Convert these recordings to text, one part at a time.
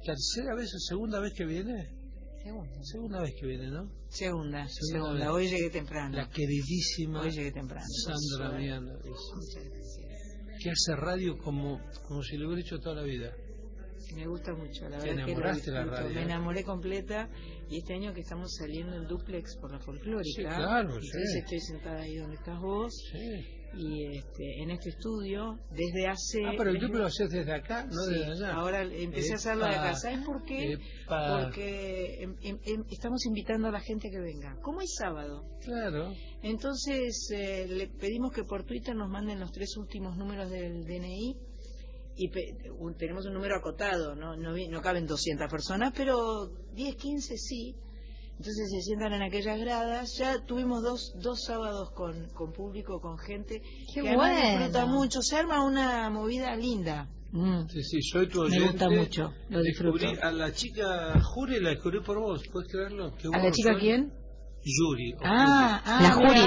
tercera vez o segunda vez que viene. Segunda vez que viene, ¿no? Segunda. Vez. Hoy llegué temprano. La queridísima Hoy llegué temprano. Sandra Miano, que hace radio como si lo hubiera hecho toda la vida. Me gusta mucho, la verdad. ¿Te enamoraste de la radio? Me enamoré completa, y este año que estamos saliendo en duplex por la folclórica, sí, claro, entonces estoy sentada ahí donde estás vos, y en este estudio desde hace... pero el duplex lo haces desde acá, no desde allá. Ahora empecé a hacerlo de acá. ¿Sabes por qué? Porque estamos invitando a la gente que venga. ¿Cómo es sábado? Claro. Entonces le pedimos que por Twitter nos manden los 3 últimos números del DNI, y tenemos un número acotado, no caben 200 personas, pero 10, 15 sí. Entonces se sientan en aquellas gradas. Ya tuvimos dos sábados con público, con gente que además disfruta mucho. Se arma una movida linda. Sí, soy tu oyente. Me gusta mucho, lo disfruto. A la chica Juri la descubrí por vos, ¿puedes creerlo? ¿A la chica quién? Yuri. La Juri,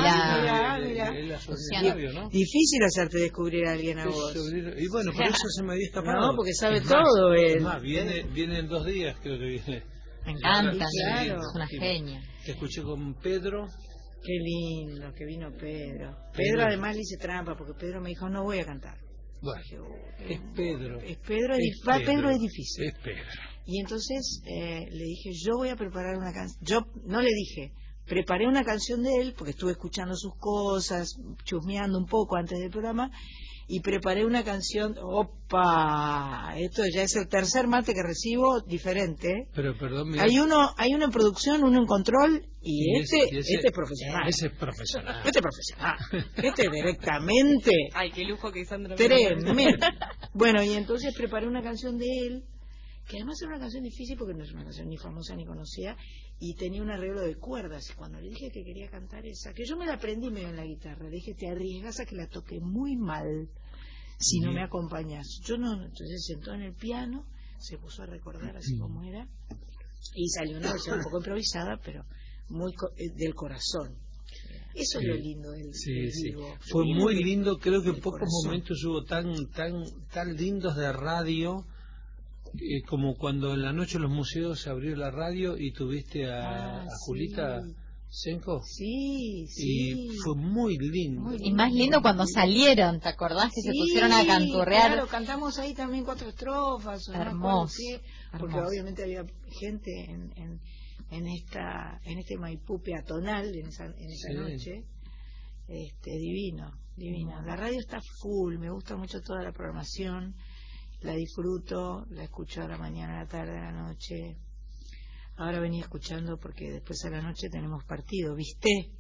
¿no? Difícil hacerte descubrir a alguien a vos. Y bueno, por eso se me había escapado. No, porque sabe todo él. Viene en 2 días, creo que viene. Me encanta, claro. Es una genia. Te escuché con Pedro. Qué lindo que vino Pedro. Pedro además le hice trampa, porque Pedro me dijo, no voy a cantar. Bueno, es Pedro. Pedro es difícil. Es Pedro. Y entonces le dije, yo voy a preparar una canción. Yo no le dije, preparé una canción de él, porque estuve escuchando sus cosas, chusmeando un poco antes del programa, y preparé una canción. ¡Opa! Esto ya es el tercer mate que recibo, diferente. Pero perdón, mira. Hay uno en producción, uno en control, y este es profesional. Ese es profesional. Este es profesional. Este directamente. Ay, qué lujo que Sandra. Tremendo. Bueno, y entonces preparé una canción de él, que además era una canción difícil porque no es una canción ni famosa ni conocida, y tenía un arreglo de cuerdas. Y cuando le dije que quería cantar esa, que yo me la aprendí medio en la guitarra, le dije, te arriesgas a que la toque muy mal si no me acompañas. Yo no. Entonces se sentó en el piano, se puso a recordar así como era, y salió una versión un poco improvisada, pero muy del corazón. Eso es lo lindo del vivo. Fue muy lindo. Creo que en pocos momentos hubo tan lindos de radio, como cuando en la noche en los museos se abrió la radio y tuviste a Julita Senko. Sí. Y fue muy lindo. Y más lindo cuando salieron, ¿te acordás que se pusieron a canturrear? Claro, cantamos ahí también 4 estrofas. Hermoso. Porque obviamente había gente en este Maipú peatonal en esa noche. Divino. La radio está full, me gusta mucho toda la programación, la disfruto, la escucho a la mañana, a la tarde, a la noche. Ahora venía escuchando porque después a la noche tenemos partido, ¿viste?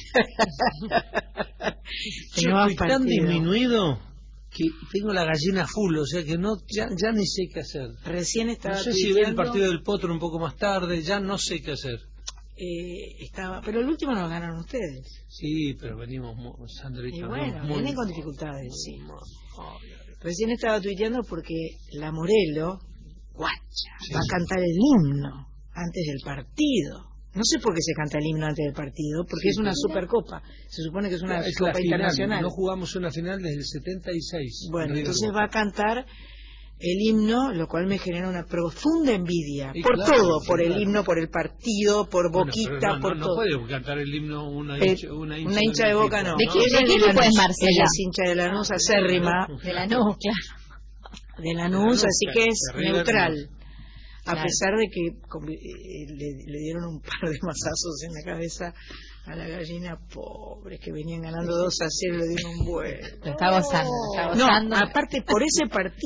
Estoy tan disminuido que tengo la gallina full, o sea que ya ni sé qué hacer. Recién estaba no sé si ver el partido del Potro un poco más tarde, ya no sé qué hacer. Pero el último nos ganaron ustedes. Sí, pero venimos, Sandrita. Y bueno, vienen con dificultades, sí. Recién estaba tuiteando porque la Morelo, guacha, va a cantar el himno antes del partido. No sé por qué se canta el himno antes del partido, porque es una supercopa. Se supone que es una copa internacional. No jugamos una final desde el 76. Bueno, entonces va a cantar el himno, lo cual me genera una profunda envidia. Por todo, por el himno, por el partido, por Boquita, por todo. No puede cantar el himno una hincha de Boca, no. ¿De qué equipo es Marcela? Ella es hincha de Lanús, acérrima. De Lanús, claro. De Lanús, así que es neutral. A Claro. pesar de que le dieron un par de mazazos en la cabeza a la gallina, pobre, que venían ganando 2-0, le dieron un vuelo. Lo está gozando. No, aparte por ese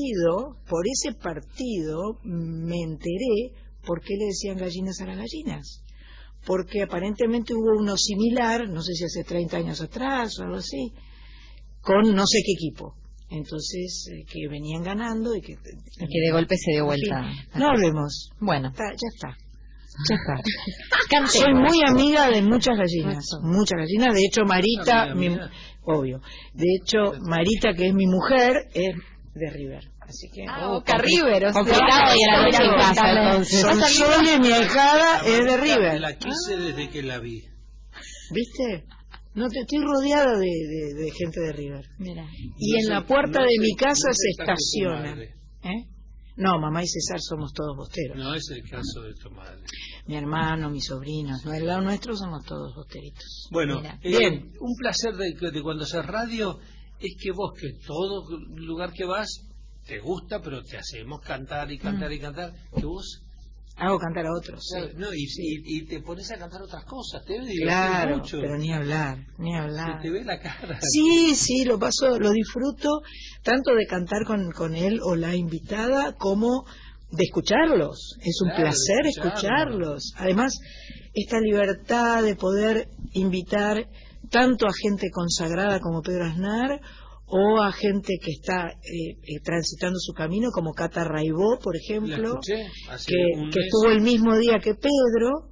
partido me enteré por qué le decían gallinas a las gallinas. Porque aparentemente hubo uno similar, no sé si hace 30 años atrás o algo así, con no sé qué equipo. Entonces, que venían ganando y que de golpe se dio vuelta. En fin, no hablemos. Bueno. Ya está. Soy muy amiga de muchas gallinas. De hecho, Marita, obvio. De hecho, Marita, que es mi mujer, es de River. Así que Boca River, complicado y a la noche en casa, entonces. Sole, mi ahijada, es de River. La quise desde que la vi. ¿Viste? No, estoy rodeada de gente de River. Mira. Y en la puerta de mi casa se estaciona. No, mamá y César somos todos bosteros. No es el caso de tu madre. Mi hermano, mis sobrinos, no, el lado nuestro somos todos bosteritos. Bueno, bien. Un placer de cuando haces radio es que vos, que todo lugar que vas te gusta, pero te hacemos cantar y cantar y cantar, que vos hago cantar a otros, claro, sí. No, y te pones a cantar otras cosas, te debe divertir claro, mucho. Pero ni hablar. Se te ve la cara. Sí, lo disfruto tanto de cantar con él o la invitada como de escucharlos. Es un placer escucharlos. Además, esta libertad de poder invitar tanto a gente consagrada como Pedro Aznar o a gente que está transitando su camino, como Cata Raibó, por ejemplo, que estuvo el mismo día que Pedro,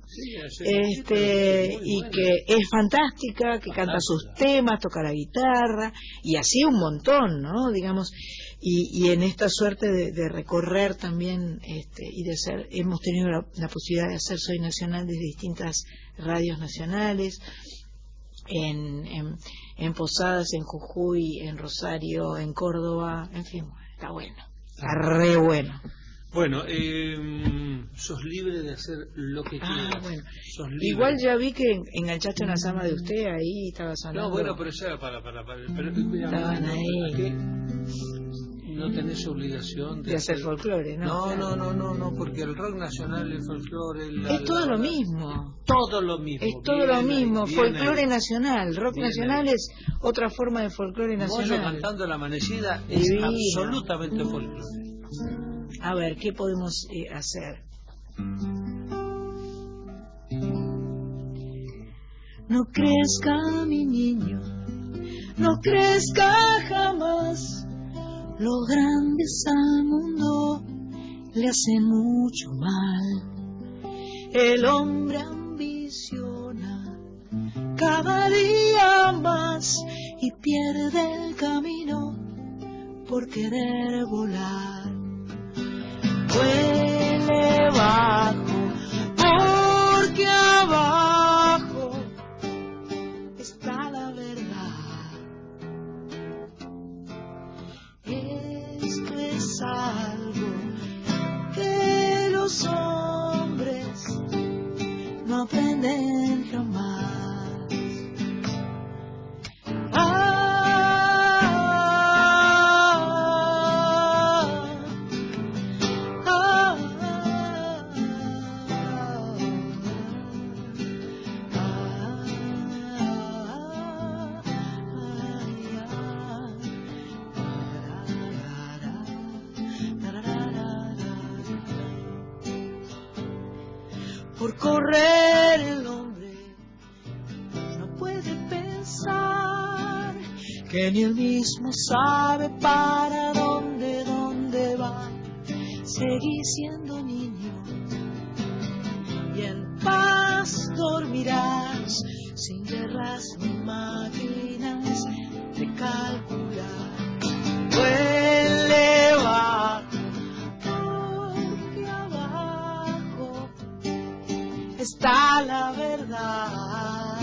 y bueno, que es fantástica, que canta sus temas, toca la guitarra, y así un montón, ¿no? Digamos, y en esta suerte de recorrer también, y de hacer, hemos tenido la posibilidad de hacer Soy Nacional desde distintas radios nacionales, en Posadas, en Jujuy, en Rosario, en Córdoba, en fin, está bueno, está re bueno. Bueno, sos libre de hacer lo que quieras. Bueno. Sos libre. Igual ya vi que enganchaste una sama de usted ahí, estaba sonando. No, bueno, pero ya, pero, estaban ahí. No tenés obligación de hacer folclore, ¿no? No, porque el rock nacional, el folclore... Es todo lo mismo. Todo lo mismo. Es todo lo mismo. Folclore nacional. Rock nacional es otra forma de folclore nacional. Moyo cantando La Amanecida es absolutamente folclore. A ver, ¿qué podemos hacer? No crezca, mi niño, no crezca jamás. Los grandes al mundo le hacen mucho mal. El hombre ambiciona cada día más y pierde el camino por querer volar. Huele bajo, porque abajo está la verdad. Esto es algo que los hombres no aprenden jamás. Por correr el hombre no puede pensar que ni él mismo sabe para dónde va. Seguí siendo niño y en paz dormirás, sin guerras ni máquinas de calcular. Huele bajo, porque abajo está la verdad.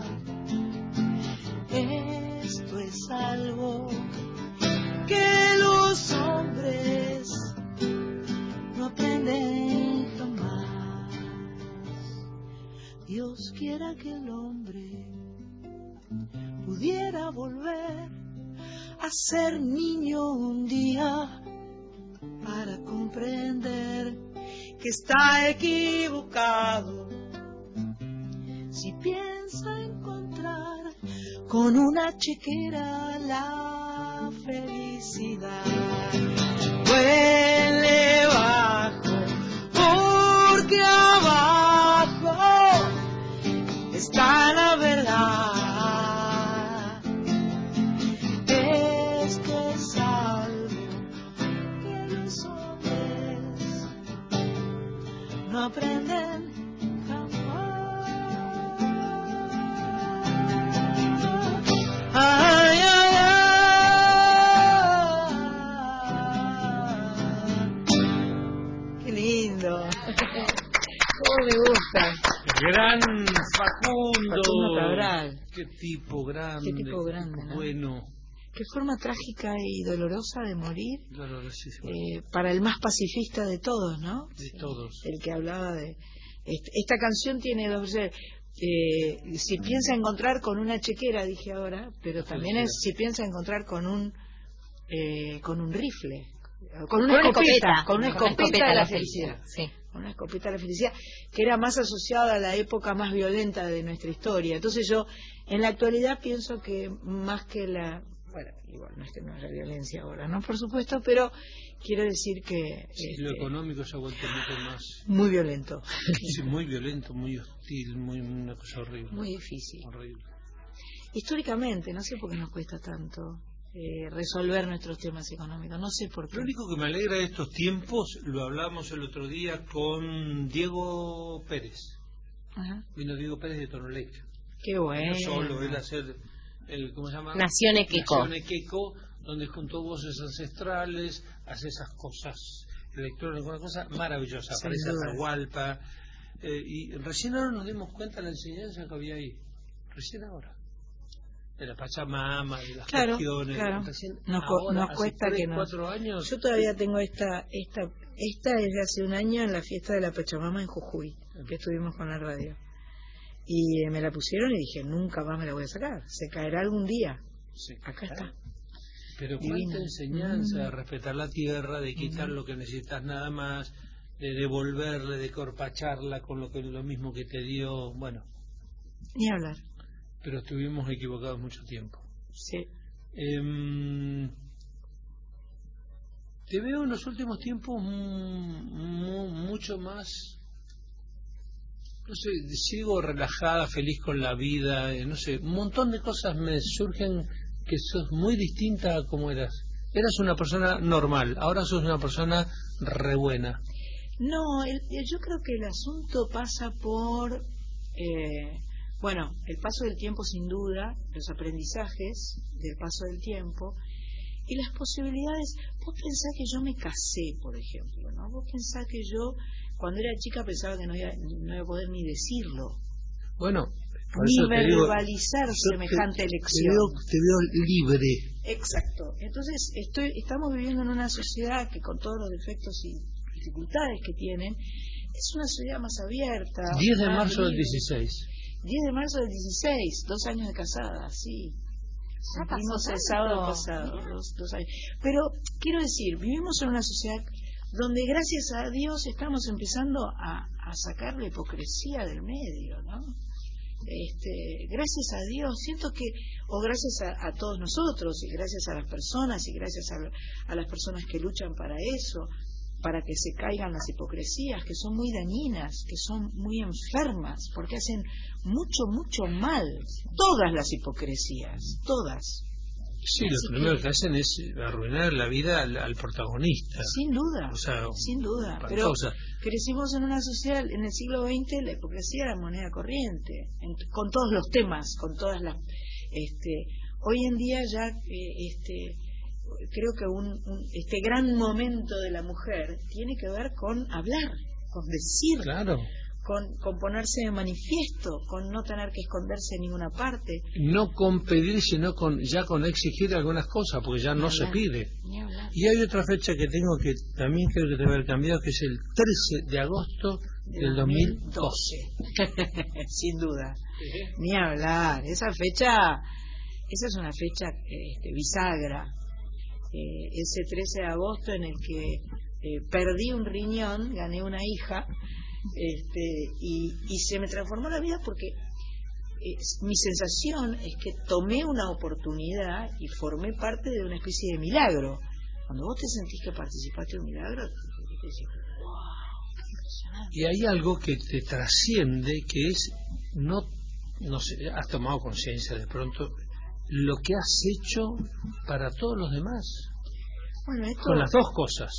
Esto es algo que los hombres no aprenden jamás. Dios quiera que el hombre pudiera volver a ser niño un día para comprender que está equivocado si piensa encontrar con una chequera la felicidad. Huele bajo, porque abajo está la verdad. Esto es algo que los hombres no aprenden jamás. Ay, ay, ay. Qué lindo. Cómo me gusta. Gran Facundo. Cabral. Qué tipo grande. Qué tipo grande, ¿no? Bueno. Qué forma trágica y dolorosa de morir. Dolorosísimo. Para el más pacifista de todos, ¿no? De todos. El que hablaba de... Esta canción tiene dos... si piensa encontrar con una chequera, dije ahora, pero también es si piensa encontrar con un rifle, con una escopeta de la felicidad. Sí. Con una escopeta de la felicidad, que era más asociada a la época más violenta de nuestra historia. Entonces yo, en la actualidad, pienso que más que la... Bueno, igual no es que no haya violencia ahora, ¿no? Por supuesto, pero quiero decir que... lo económico se ha vuelto mucho más... Muy violento. Sí, muy violento, muy hostil, una cosa horrible. Muy difícil. Horrible. Históricamente, no sé por qué nos cuesta tanto resolver nuestros temas económicos, no sé por qué. Lo único que me alegra de estos tiempos, lo hablamos el otro día con Diego Pérez. Ajá. Vino Diego Pérez de Tonolec. Qué bueno. Solo él hacer el, ¿cómo se llama? Nación Equeco. Nación Equeco, donde juntó voces ancestrales, hace esas cosas electrónicas, una cosa maravillosa. Sin Aparece duda. Atahualpa. Y recién ahora nos dimos cuenta de la enseñanza que había ahí. Recién ahora. De la Pachamama, de las cuestiones. Claro. Recién Nos ahora, cuesta hace 3, que nos... 4 años. Yo todavía tengo esta es de hace un año en la fiesta de la Pachamama en Jujuy, que estuvimos con la radio. Y me la pusieron y dije, nunca más me la voy a sacar. Se caerá algún día. Sí, Acá está. Pero Divino. cuánta enseñanza de respetar la tierra, de quitar lo que necesitas nada más, de devolverle, de corpacharla con lo mismo que te dio. Bueno, Ni hablar. pero estuvimos equivocados mucho tiempo. Sí. Te veo en los últimos tiempos mucho más, no sé, sigo relajada, feliz con la vida, no sé, un montón de cosas me surgen que sos muy distinta a como eras. Eras una persona normal, ahora sos una persona re buena. No, yo creo que el asunto pasa por... bueno, el paso del tiempo sin duda, los aprendizajes del paso del tiempo y las posibilidades. Vos pensás que yo me casé, por ejemplo, ¿no? Vos pensás que yo, cuando era chica, pensaba que no iba a poder ni decirlo. Bueno, por ni eso te digo, verbalizar semejante elección. Te veo libre. Exacto. Entonces, estamos viviendo en una sociedad que, con todos los defectos y dificultades que tienen, es una sociedad más abierta. 10 de más marzo del libre. 16. 10 de marzo del 16, 2 años de casada, sí. Cumplimos el sábado pasado, 2 años. Pero, quiero decir, vivimos en una sociedad donde, gracias a Dios, estamos empezando a sacar la hipocresía del medio, ¿no? Gracias a Dios, siento que, o gracias a todos nosotros, y gracias a las personas, y gracias a las personas que luchan para eso, para que se caigan las hipocresías, que son muy dañinas, que son muy enfermas, porque hacen mucho, mucho mal. Todas las hipocresías, todas. Sí, lo primero que hacen es arruinar la vida al protagonista. Sin duda, O sea, sin duda. Pero crecimos en una sociedad, en el siglo XX, la hipocresía era moneda corriente, con todos los temas, con todas las... hoy en día ya... creo que este gran momento de la mujer tiene que ver con hablar, con decir, claro, con ponerse de manifiesto, con no tener que esconderse en ninguna parte. No con pedir, sino ya con exigir algunas cosas, porque ya no se pide. Y hay otra fecha que tengo que también creo que debe haber cambiado, que es el 13 de agosto del 2012. Sin duda. Ni hablar. Esa es una fecha bisagra. Ese 13 de agosto en el que perdí un riñón, gané una hija, y se me transformó la vida porque mi sensación es que tomé una oportunidad y formé parte de una especie de milagro. Cuando vos te sentís que participaste de un milagro, te decís, wow, qué impresionante. Y hay algo que te trasciende, que es, no sé, has tomado conciencia de pronto lo que has hecho para todos los demás. Bueno, esto... Con las dos cosas.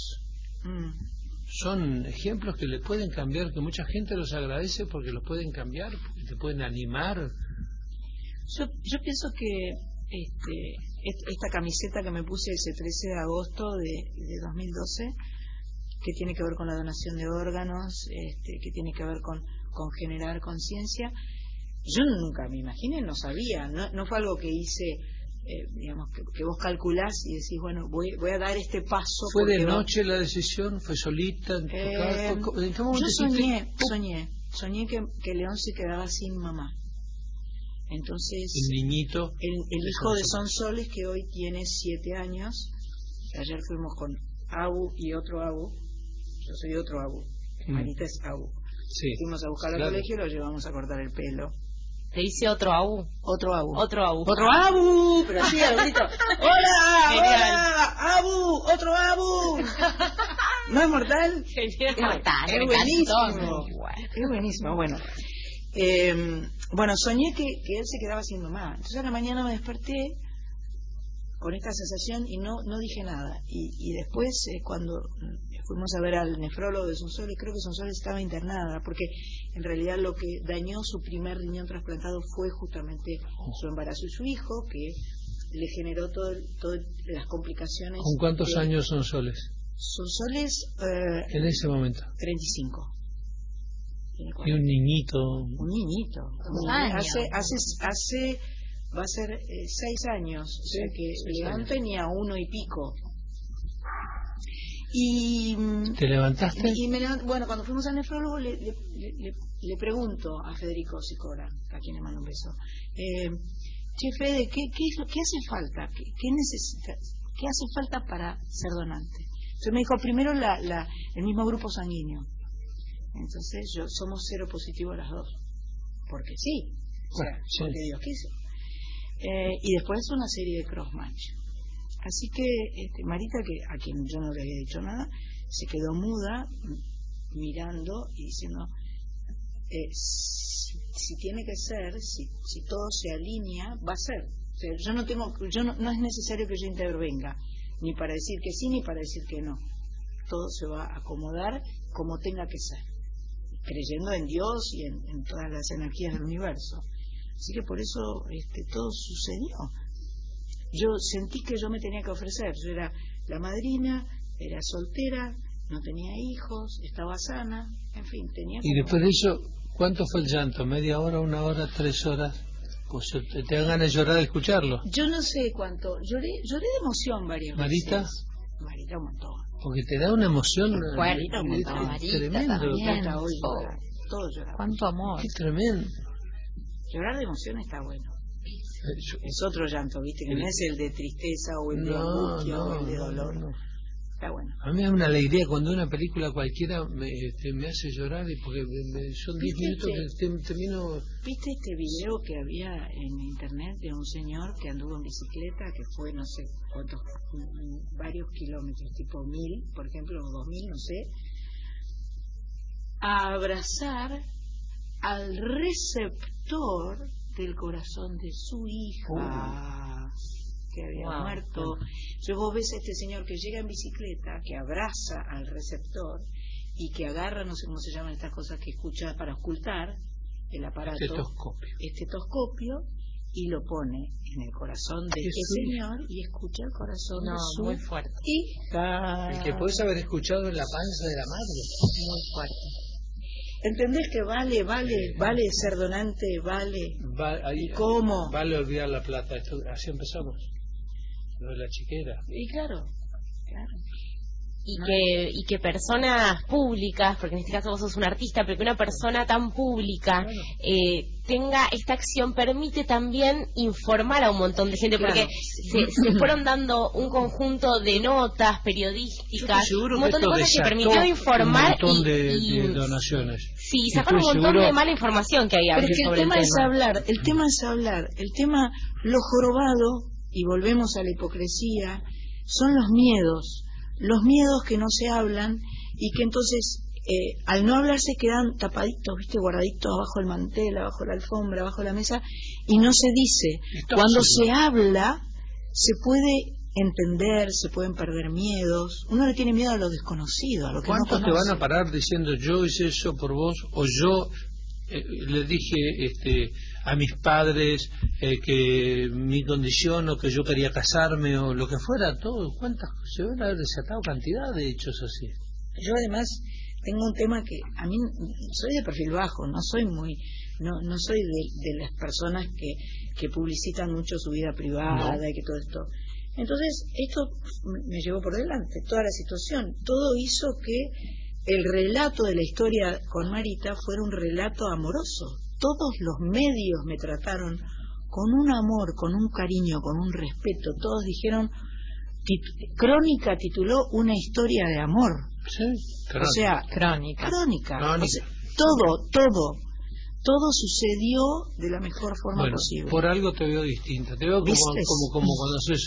Son ejemplos que le pueden cambiar, que mucha gente los agradece porque los pueden cambiar, porque te pueden animar. Yo pienso que esta camiseta que me puse ese 13 de agosto de 2012, que tiene que ver con la donación de órganos, que tiene que ver con generar conciencia, yo nunca me imaginé, no sabía, no fue algo que hice digamos, que vos calculás y decís, bueno, voy a dar este paso. ¿Fue de noche la decisión? ¿Fue solita? ¿En tu casa? ¿En qué momento Soñé que León se quedaba sin mamá. Entonces, el niñito, el hijo de Sonsoles, que hoy tiene 7 años, ayer fuimos con Abu y otro Abu, yo soy otro Abu, Marita es Abu. Sí. Fuimos a buscar al colegio y lo llevamos a cortar el pelo. ¿Te dice otro Abu? Otro Abu. Otro Abu. ¡Otro Abu! Pero sí, al grito. ¡Hola! Genial. ¡Hola! ¡Abu! ¡Otro Abu! ¿No es mortal? Genial. Es mortal. Es buenísimo. Es buenísimo. Bueno. Bueno, soñé que él se quedaba sin mamá. Entonces a la mañana me desperté con esta sensación y no dije nada. Y después, cuando fuimos a ver al nefrólogo de Sonsoles, creo que Sonsoles estaba internada, porque en realidad lo que dañó su primer riñón trasplantado fue justamente su embarazo y su hijo, que le generó todas las complicaciones. ¿Con cuántos años Sonsoles? Sonsoles, en ese momento. 35. Y un niñito. Un niñito. Hace va a ser 6 años, o sea que León tenía 1 y pico. Y ¿te levantaste? Bueno, cuando fuimos al nefrólogo le pregunto a Federico Sicora, a quien le mando un beso, che, Fede, ¿qué hace falta? ¿Qué necesitas? ¿Qué hace falta para ser donante? Entonces me dijo, primero el mismo grupo sanguíneo. Entonces somos 0 positivo las dos, porque sí, o sea, porque Dios quiso. Y después una serie de cross-match. Así que Marita, a quien yo no le había dicho nada, se quedó muda, mirando y diciendo, si tiene que ser, si todo se alinea, va a ser. O sea, no es necesario que yo intervenga, ni para decir que sí, ni para decir que no. Todo se va a acomodar como tenga que ser, creyendo en Dios y en todas las energías del universo. Así que por eso todo sucedió. Yo sentí que yo me tenía que ofrecer. Yo era la madrina, era soltera, no tenía hijos, estaba sana, en fin, tenía. Y después de eso, ¿cuánto fue el llanto? ¿Media hora, 1 hora, 3 horas? Pues te dan ganas de llorar de escucharlo. Yo no sé cuánto. Lloré de emoción varias ¿Marita? veces. Marita un montón. Porque te da una emoción. Marita un montón. Marita tremendo. también. Todos lloramos. Cuánto amor. Qué tremendo. Llorar de emoción está bueno. Es otro llanto, ¿viste? Que no es el de tristeza o el de angustia o el de dolor. No. Está bueno. A mí me da una alegría cuando una película cualquiera me hace llorar, y porque son 10 minutos que termino. ¿Viste este video que había en internet de un señor que anduvo en bicicleta, que fue no sé cuántos, varios kilómetros, tipo 1000, por ejemplo, o 2000, no sé, a abrazar al receptor del corazón de su hija que había muerto? Entonces vos ves a este señor que llega en bicicleta, que abraza al receptor y que agarra, no sé cómo se llaman estas cosas que escucha para ocultar el aparato, estetoscopio, y lo pone en el corazón de este señor y escucha el corazón de su muy fuerte. hija. El que puedes haber escuchado en la panza de la madre. Muy fuerte. ¿Entendés que vale ser donante, vale? ¿Y cómo? Vale olvidar la plata. Así empezamos. Lo de la chiquera. Y claro. Y que personas públicas, porque en este caso vos sos un artista, pero que una persona tan pública tenga esta acción permite también informar a un montón de gente, porque se fueron dando un conjunto de notas periodísticas, un montón de cosas que permitió informar un montón de donaciones. Sí, sacar un montón de mala información que había. Pero es que el tema es hablar, el tema, lo jorobado, y volvemos a la hipocresía, son los miedos que no se hablan y que entonces al no hablar se quedan tapaditos, ¿viste? Guardaditos abajo el mantel, abajo la alfombra, abajo la mesa, y no se dice. Cuando se habla se puede entender, se pueden perder miedos. Uno le tiene miedo a lo desconocido, a lo que no conoce. ¿Cuántos te van a parar diciendo yo hice eso por vos, o yo le dije a mis padres que mi condición, o que yo quería casarme, o lo que fuera? Todo, ¿cuántas? Se van a haber desatado cantidad de hechos así. Yo además tengo un tema que a mí soy de perfil bajo, no soy de las personas que publicitan mucho su vida privada y que todo esto. Entonces esto me llevó por delante, toda la situación, todo hizo que el relato de la historia con Marita fuera un relato amoroso. Todos los medios me trataron con un amor, con un cariño, con un respeto. Todos dijeron, Crónica tituló Una historia de amor. Sí, o sea, Crónica. O sea, todo sucedió de la mejor forma posible. Por algo te veo distinta. Te veo como cuando haces...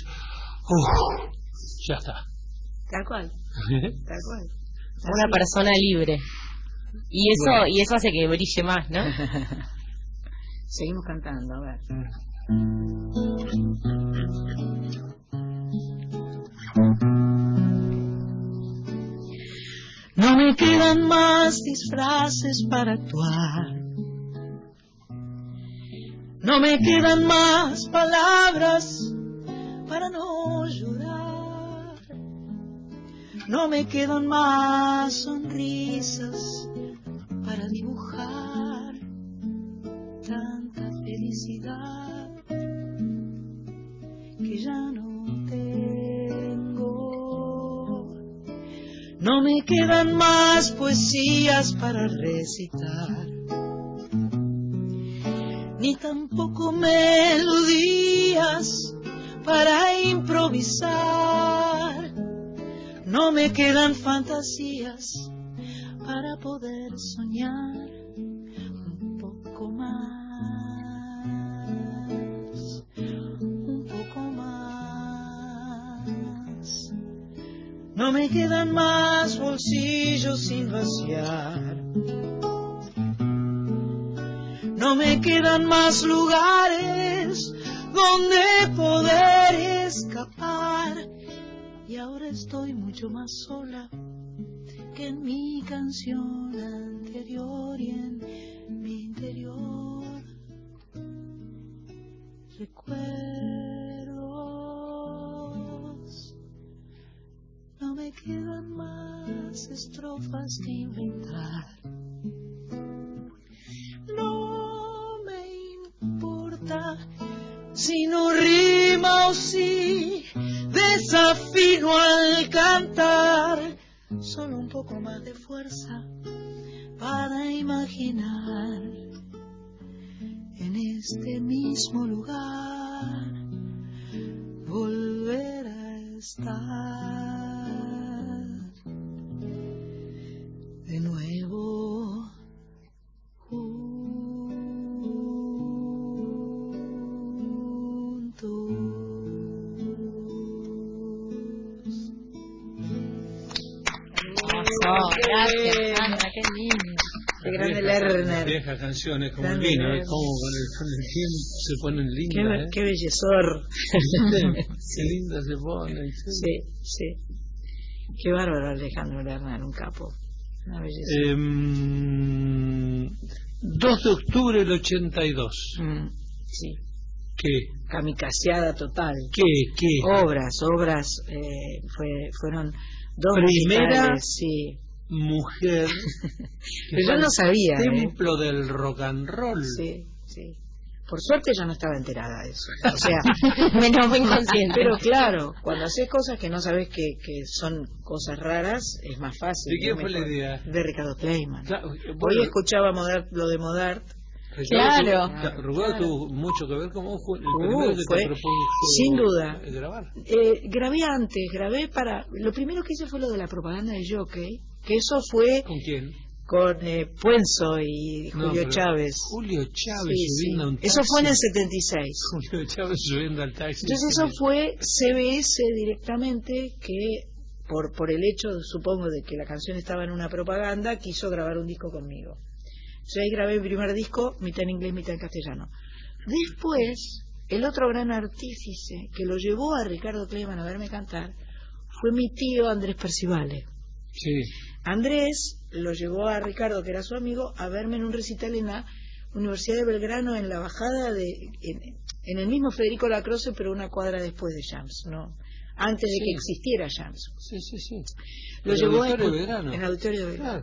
ya está. Tal cual. Una persona libre. Y eso hace que brille más, ¿no? Seguimos cantando, a ver. No me quedan más disfraces para actuar. No me quedan más palabras para no llorar. No me quedan más sonrisas para dibujar tanta felicidad que ya no tengo. No me quedan más poesías para recitar, ni tampoco melodías para improvisar. No me quedan fantasías para poder soñar un poco más, un poco más. No me quedan más bolsillos sin vaciar. No me quedan más lugares donde poder escapar. Y ahora estoy mucho más sola que en mi canción anterior y en mi interior. Recuerdos, no me quedan más estrofas que inventar. No me importa si no rima o si desafino al cantar. Solo un poco más de fuerza para imaginar en este mismo lugar volver a estar de nuevo juntos. Gracias, Sandra, qué lindo. Qué grande Lerner. Viejas canciones como el vino, es como con el tiempo se ponen lindas. Qué bellezor. Qué linda se pone. Sí. Qué bárbaro Alejandro Lerner, un capo. Una belleza. 2 de octubre del 82. Sí. ¿Qué? Kamikazeada total. ¿Qué? Obras. Fueron 2 primera musicales, sí. Mujer. Pero yo no sabía. Templo del rock and roll. Sí. Por suerte yo no estaba enterada de eso. O sea, menos muy inconsciente. Pero claro, cuando haces cosas que no sabes que son cosas raras, es más fácil. ¿De quién fue la idea? De Ricardo Kleiman. Claro, hoy escuchaba lo de Modart. Claro. Ricardo tuvo mucho que ver con vos. El primero que te propuso sin duda grabar. Grabé antes, lo primero que hice fue lo de la propaganda de Jockey, que eso fue... ¿Con quién? Con Puenzo y Julio Chávez. Julio Chávez subiendo a un taxi. Eso fue en el 76. Julio Chávez subiendo al taxi. Entonces eso fue CBS directamente, que por el hecho, supongo, de que la canción estaba en una propaganda, quiso grabar un disco conmigo. Yo ahí grabé el primer disco, mitad en inglés, mitad en castellano. Después, el otro gran artífice que lo llevó a Ricardo Kleiman a verme cantar fue mi tío Andrés Percivale. Sí. Andrés lo llevó a Ricardo, que era su amigo, a verme en un recital en la Universidad de Belgrano, en la bajada en el mismo Federico Lacroze, pero una cuadra después de Jams, ¿no? Antes de que existiera Jams. Sí. Lo llevó en el Auditorio de Belgrano. En el Auditorio de Belgrano.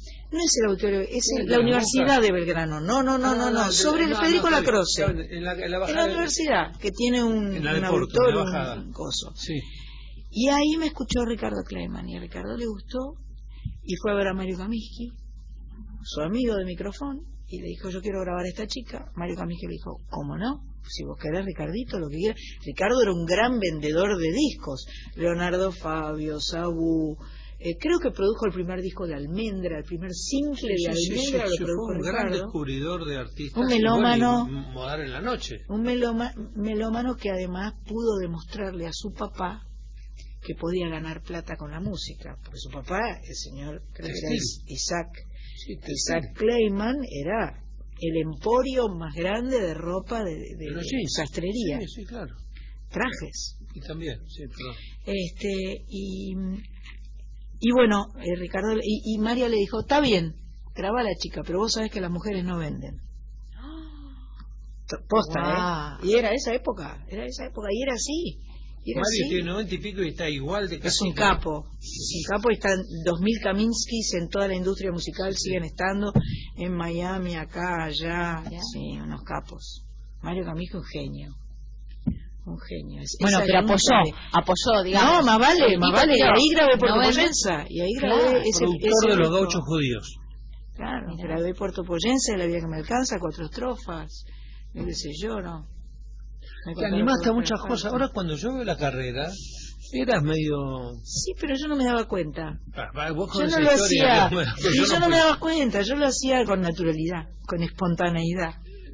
No es el auditorio, es la Universidad de Belgrano. No. Sobre el Federico Lacroce. En la universidad, que tiene un auditorio, un coso. Sí. Y ahí me escuchó Ricardo Kleiman, y a Ricardo le gustó, y fue a ver a Mario Kaminsky, su amigo de micrófono, y le dijo, yo quiero grabar a esta chica. Mario Kaminsky le dijo, ¿cómo no? Si vos querés, Ricardito, lo que quieras. Ricardo era un gran vendedor de discos. Leonardo Fabio, Sabú, creo que produjo el primer disco de Almendra, el primer simple de Almendra lo produjo fue un Ricardo. gran descubridor de artistas. Un melómano, Modar en la noche. Un melómano que además pudo demostrarle a su papá que podía ganar plata con la música, porque su papá, el señor, creo que era Isaac Kleiman, era el emporio más grande de ropa de sastrería. Sí, claro. Trajes. Y también, sí, perdón. Y bueno, Ricardo y Mario le dijo, está bien, graba a la chica, pero vos sabés que las mujeres no venden. Posta, Y era esa época, y era así. Mario tiene 90 y pico y está igual de casi. Es un capo, y están 2000 Kaminskis en toda la industria musical, siguen estando en Miami, acá, allá, sí, unos capos. Mario Kaminsky, un genio. Bueno, pero apoyó, digamos. No, más vale, y ahí grabé Puerto Poyenza, y ahí grabé productor de los gauchos judíos. Claro, grabé Puerto Poyenza, La vida que me alcanza, 4 estrofas, qué sé yo, ¿no? Te animaste a muchas cosas. Ahora cuando yo veo la carrera, eras medio... Sí, pero yo no me daba cuenta. Yo no lo hacía. Yo no me daba cuenta, yo lo hacía con naturalidad, con espontaneidad.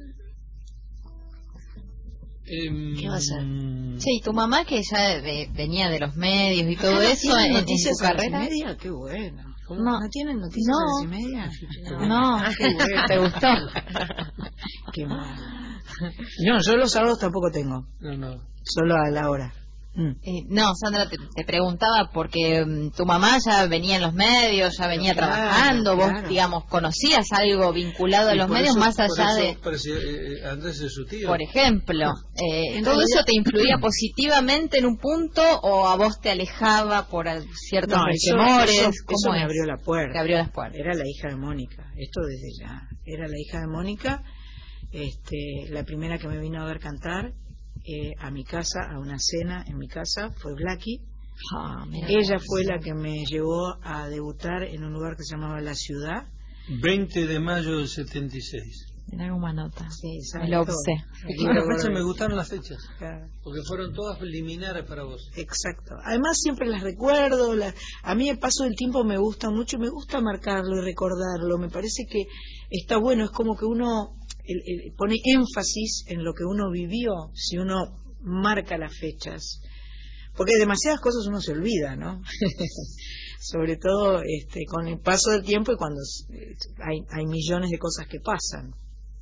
¿Qué va a hacer? Sí, tu mamá que ya venía de los medios y todo eso en tu carrera. Media? Qué bueno. ¿No tienen noticias de media? No. Qué bueno. ¿Te gustó? Qué mal. No, yo los sábados tampoco tengo. No. Solo a la hora. No, Sandra, te preguntaba porque tu mamá ya venía en los medios, ya venía trabajando, vos, digamos, conocías algo vinculado a los medios más allá de... Andrés es su tío. Por ejemplo, ¿todo eso te influía positivamente en un punto o a vos te alejaba por ciertos temores? Eso me abrió la puerta. Te abrió las puertas. Era la hija de Mónica, esto desde ya. Era la hija de Mónica, la primera que me vino a ver cantar. A mi casa, a una cena en mi casa, fue Blackie. Ella fue la que me llevó a debutar en un lugar que se llamaba La Ciudad. 20 de mayo del 76. En alguna nota. Sí, el obse. Me gustaron las fechas, porque fueron todas preliminares para vos. Exacto. Además siempre las recuerdo. A mí el paso del tiempo me gusta mucho, me gusta marcarlo y recordarlo. Me parece que está bueno, es como que uno... pone énfasis en lo que uno vivió si uno marca las fechas, porque demasiadas cosas uno se olvida, ¿no? Sobre todo con el paso del tiempo y cuando hay millones de cosas que pasan.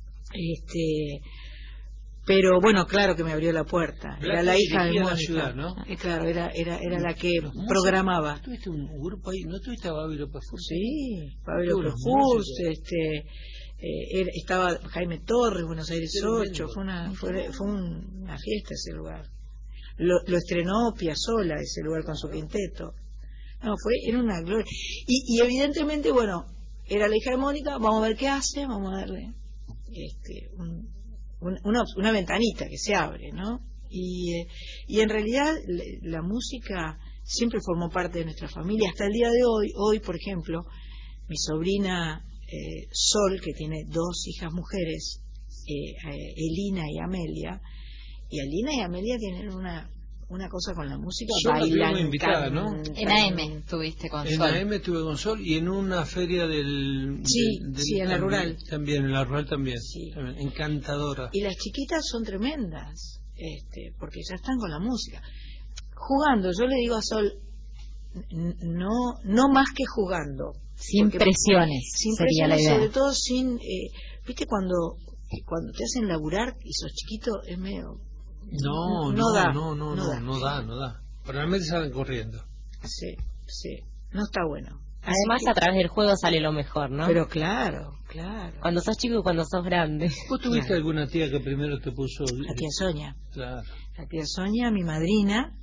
Pero bueno, claro que me abrió la puerta. Era la hija de Mónica. Ciudad, ¿no? Claro, era la que programaba. ¿Tuviste un grupo ahí? ¿No tuviste a Babilo Pefurs? Sí, Babilo Pefurs, estaba Jaime Torres, Buenos Aires 8, fue una fiesta ese lugar. Lo estrenó Piazzolla ese lugar con su quinteto. Era una gloria. Y evidentemente, bueno, era la hija de Mónica, vamos a ver qué hace, vamos a darle una ventanita que se abre, ¿no? Y en realidad la música siempre formó parte de nuestra familia hasta el día de hoy, por ejemplo, mi sobrina Sol, que tiene 2 hijas mujeres, Elina y Amelia, y Elina y Amelia tienen una cosa con la música, bailan, invitada, ¿no? En AM estuviste con Sol. En AM estuve con Sol y en una feria del en la rural. También, en la rural también. Sí. Encantadora. Y las chiquitas son tremendas, porque ya están con la música. Jugando, yo le digo a Sol, no más que jugando. Sin presiones, sería la idea. Sobre todo sin, viste cuando te hacen laburar y sos chiquito es medio... No da. Realmente salen corriendo. Sí, no está bueno. Además a través del juego sale lo mejor, ¿no? Pero claro. Cuando sos chico y cuando sos grande. ¿Vos tuviste alguna tía que primero te puso...? La tía Sonia. Claro. La tía Sonia, mi madrina.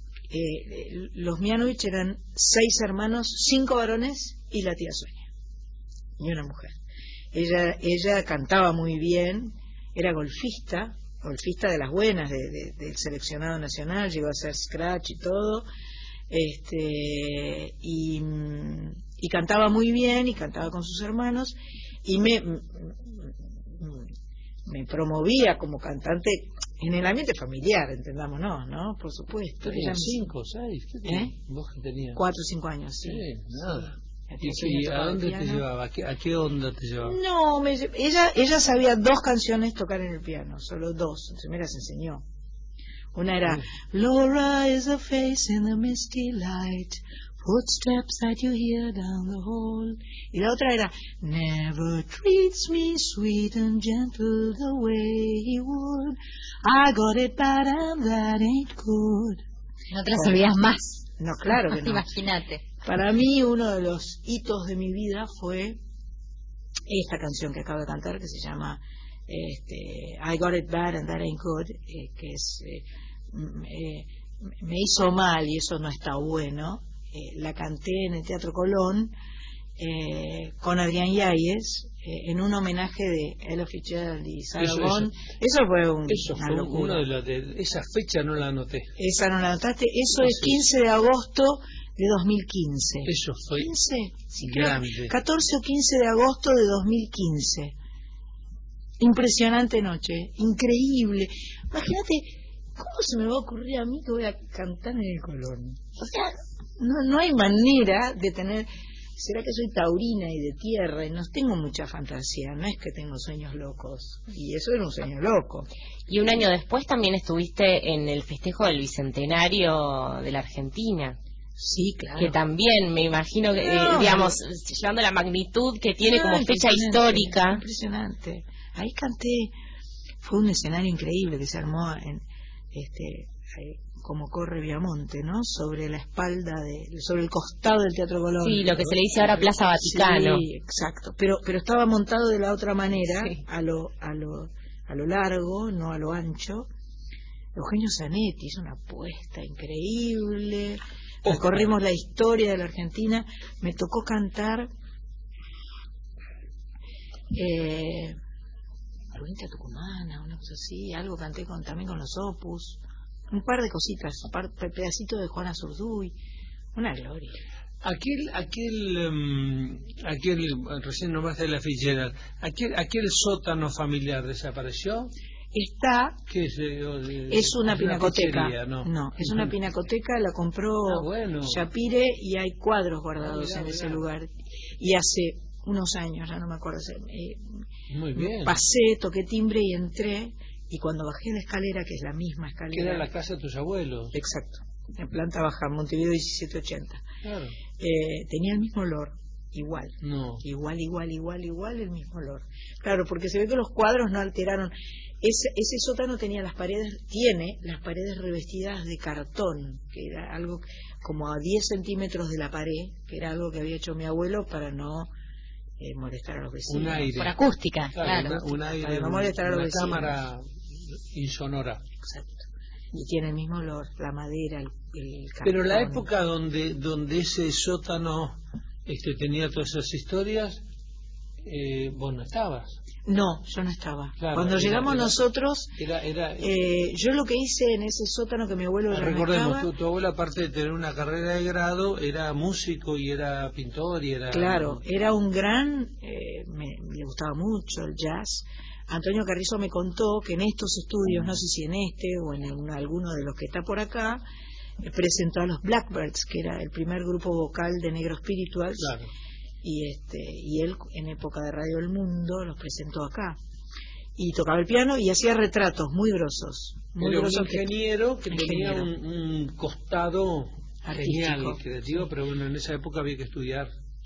Los Mianovich eran 6 hermanos, 5 varones y la tía Sonia. ni una mujer. Ella cantaba muy bien, era golfista de las buenas, del seleccionado nacional, llegó a hacer scratch y todo, y cantaba muy bien, y cantaba con sus hermanos, y me promovía como cantante en el ambiente familiar, entendámonos, ¿no? Por supuesto. ¿Tenías 5 o 6? ¿Vos que tenías? 4 o 5 años, sí. Nada. ¿Y a dónde te llevaba? ¿A qué onda te llevaba? No, ella sabía 2 canciones tocar en el piano, solo 2, se me las enseñó. Una era Laura is a face in the misty light, footsteps that you hear down the hall. Y la otra era Never treats me sweet and gentle the way he would. I got it bad and that ain't good. No te las olvidas más. No, claro que no. Imagínate. Para mí uno de los hitos de mi vida fue esta canción que acabo de cantar, que se llama I Got It Bad and That Ain't Good, que es me hizo mal y eso no está bueno. La canté en el Teatro Colón con Adrián Yáñez en un homenaje de Ella Fitzgerald y Sarah Vaughan. Eso fue una locura. Esa fecha no la anoté. Esa no la anotaste. Eso es 15 de agosto de 2015. Eso fue 15, sí, grande. 14 o 15 de agosto de 2015. Impresionante noche, increíble. Imagínate, ¿cómo se me va a ocurrir a mí que voy a cantar en el Colón? O sea, no hay manera de tener... ¿Será que soy taurina y de tierra y no tengo mucha fantasía? No es que tengo sueños locos. Y eso era un sueño loco. Y un año después también estuviste en el festejo del Bicentenario de la Argentina. Sí, claro. Que también, me imagino, que, digamos, llevando la magnitud que tiene como fecha histórica. Impresionante. Ahí canté. Fue un escenario increíble que se armó en como corre Viamonte, ¿no? Sobre la espalda sobre el costado del Teatro Colón. Sí, lo que se le dice ahora Plaza Vaticano. Sí, exacto. Pero estaba montado de la otra manera, sí. a lo largo, no a lo ancho. Eugenio Zanetti hizo una apuesta increíble. Recorrimos la historia de la Argentina. Me tocó cantar Lunita Tucumana, una cosa así. Algo canté también con los Opus. Un par de cositas, pedacito de Juana Zurduy, una gloria. Aquel recién nombraste de la Fitzgerald, aquel sótano familiar desapareció. Está, ¿qué es una pinacoteca, no, es una pinacoteca, la compró Shapire y hay cuadros guardados en ese lugar. Y hace unos años, ya no me acuerdo, muy bien. Pasé, toqué timbre y entré. Y cuando bajé la escalera, que es la misma escalera... Que era la casa de tus abuelos. Exacto, en planta baja, Montevideo 1780. Claro. Tenía el mismo olor, igual. No. Igual, el mismo olor. Claro, porque se ve que los cuadros no alteraron. Ese sótano tiene las paredes revestidas de cartón, que era algo como a 10 centímetros de la pared, que era algo que había hecho mi abuelo para no... molestar a los vecinos. Un aire. Por acústica, claro. Un aire, para no molestar a los vecinos. Una cámara insonora. Exacto. Y tiene el mismo olor, la madera, el cartón. Pero la época donde ese sótano tenía todas esas historias, vos no estabas. No, yo no estaba. Claro, cuando llegamos nosotros, yo lo que hice en ese sótano que mi abuelo recordemos, tu abuelo, aparte de tener una carrera de grado, era músico y era pintor y era... Claro, era un gran... le gustaba mucho el jazz. Antonio Carrizo me contó que en estos estudios, no sé si en este o en alguno de los que está por acá, presentó a los Blackbirds, que era el primer grupo vocal de Negro Spirituals. Claro. Y él en época de Radio El Mundo los presentó acá y tocaba el piano y hacía retratos muy grosos, muy grosos. Un ingeniero que tenía un costado genial y creativo, pero bueno, en esa época había que estudiar.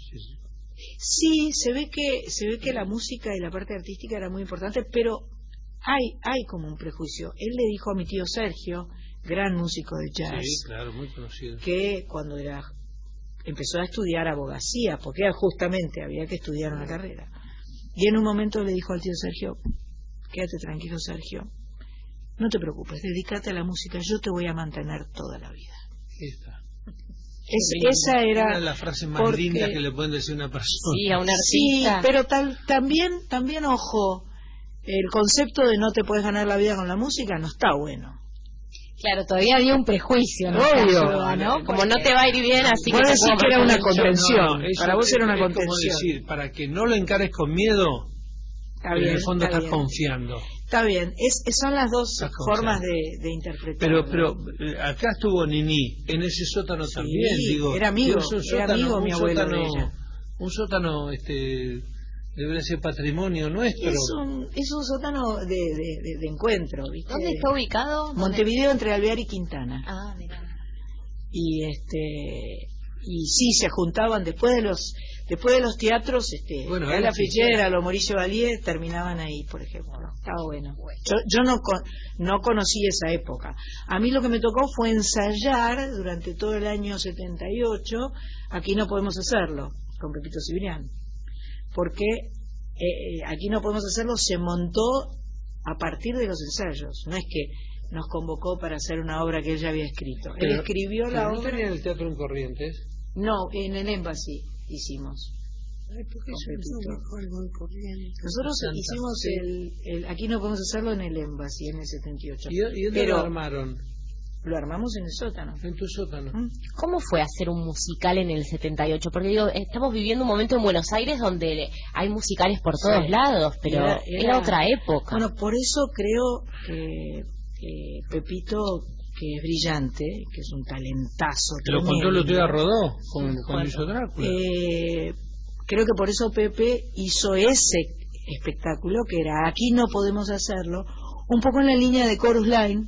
Sí, se ve que la música y la parte artística era muy importante, pero hay como un prejuicio. Él le dijo a mi tío Sergio, gran músico de jazz, sí, claro, muy conocido, que cuando empezó a estudiar abogacía, porque justamente había que estudiar una carrera. Y en un momento le dijo al tío Sergio, quédate tranquilo, Sergio, no te preocupes, dedícate a la música, yo te voy a mantener toda la vida. Esa era una de las frases más lindas que le pueden decir a una persona. Sí, a un artista. Sí, pero también, ojo, el concepto de no te puedes ganar la vida con la música no está bueno. Claro, todavía había un prejuicio, ¿no? Obvio, ¿no? Como no te va a ir bien, así que... Vos decís que era una contención. No, para vos era una contención. Como decir, para que no lo encares con miedo, en el fondo estás confiando. Está bien, son las dos formas de interpretar. Pero acá estuvo Nini, en ese sótano también, digo. Era amigo mi abuelo de ella. Un sótano, debería ser patrimonio nuestro. Es un sótano de encuentro, ¿viste? ¿Dónde está ubicado? Montevideo, entre Alvear y Quintana. Ah, mira. Y sí, se juntaban después de los teatros, la Fichera, los Mauricio Valier terminaban ahí, por ejemplo. Estaba bueno. Yo no conocí esa época. A mí lo que me tocó fue ensayar durante todo el año 78. Aquí no podemos hacerlo, con Pepito Cibrián, porque Aquí no podemos hacerlo se montó a partir de los ensayos. No es que nos convocó para hacer una obra que él ya había escrito. Él escribió la obra. ¿No tenía en el Teatro en Corrientes? No, en el Embassy hicimos. Nosotros hicimos el Aquí no podemos hacerlo en el Embassy en el 78. ¿Y dónde lo armaron? Lo armamos en el sótano. En tu sótano. ¿Cómo fue hacer un musical en el 78? Porque digo, estamos viviendo un momento en Buenos Aires donde hay musicales por todos lados, pero era otra época. Bueno, por eso creo que Pepito, que es brillante, que es un talentazo. Lo contó el otro día Rodó cuando hizo Drácula. Creo que por eso Pepe hizo ese espectáculo, que era Aquí no podemos hacerlo, un poco en la línea de Chorus Line,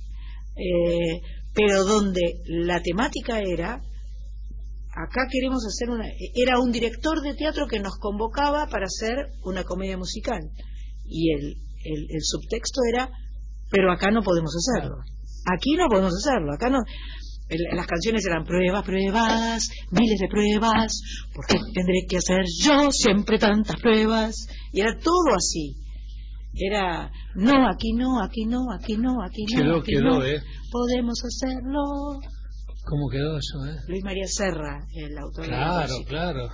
pero donde la temática era, acá queremos hacer era un director de teatro que nos convocaba para hacer una comedia musical, y el subtexto era, pero acá no podemos hacerlo, aquí no podemos hacerlo, acá no. Las canciones eran pruebas, miles de pruebas, porque tendré que hacer yo siempre tantas pruebas, y era todo así. Era, no, aquí no, aquí no, aquí no, aquí no. Quedó, podemos hacerlo. ¿Cómo quedó eso, Luis María Serra, el autor. Claro.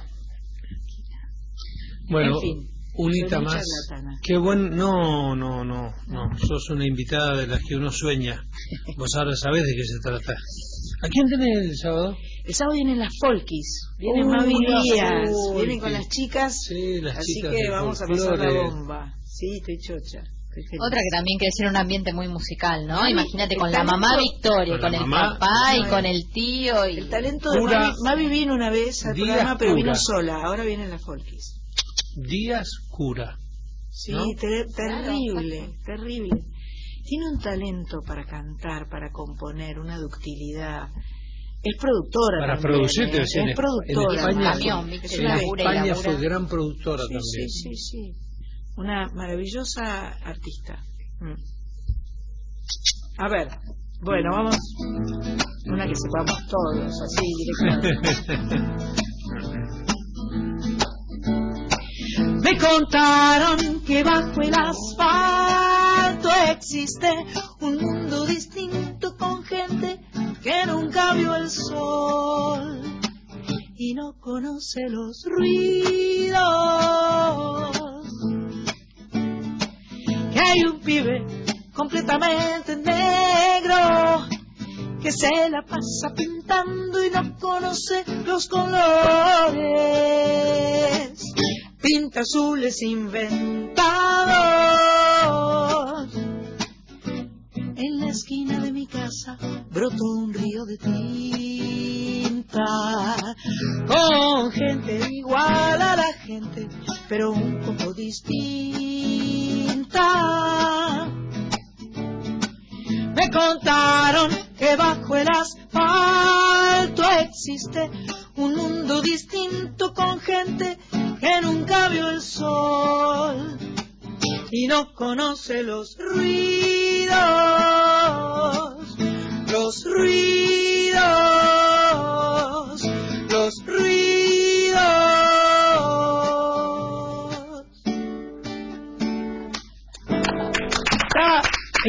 Bueno, en fin, unita más. Qué buen, no, sos una invitada de las que uno sueña. Vos ahora sabés de qué se trata. ¿A quién tenés el sábado? El sábado vienen las Folkis, vienen Mavi Díaz, vienen con las chicas, sí, las así chicas que vamos a pasar la bomba. Sí, estoy chocha. Otra que también quiere ser un ambiente muy musical, ¿no? Imagínate con la mamá Victoria, con el papá y con el tío. El talento de Mavi vino una vez al programa, pero vino sola, ahora vienen las Folkis. Díaz Cura. Sí, ¿no? terrible. Tiene un talento para cantar, para componer, una ductilidad. Es productora para también, producirte, es productora. En España fue gran productora también. Sí. Una maravillosa artista. A ver, bueno, vamos. Una que sepamos todos, así directamente. Me contaron que bajo el asfalto existe un mundo distinto con gente que nunca vio el sol y no conoce los ruidos. Que hay un pibe completamente negro que se la pasa pintando y no conoce los colores. Pinta azules inventados. En la esquina de mi casa brotó un río de tinta, con gente igual a la gente, pero un poco distinta. Me contaron que bajo el asfalto existe un mundo distinto con gente que nunca vio el sol y no conoce los ruidos.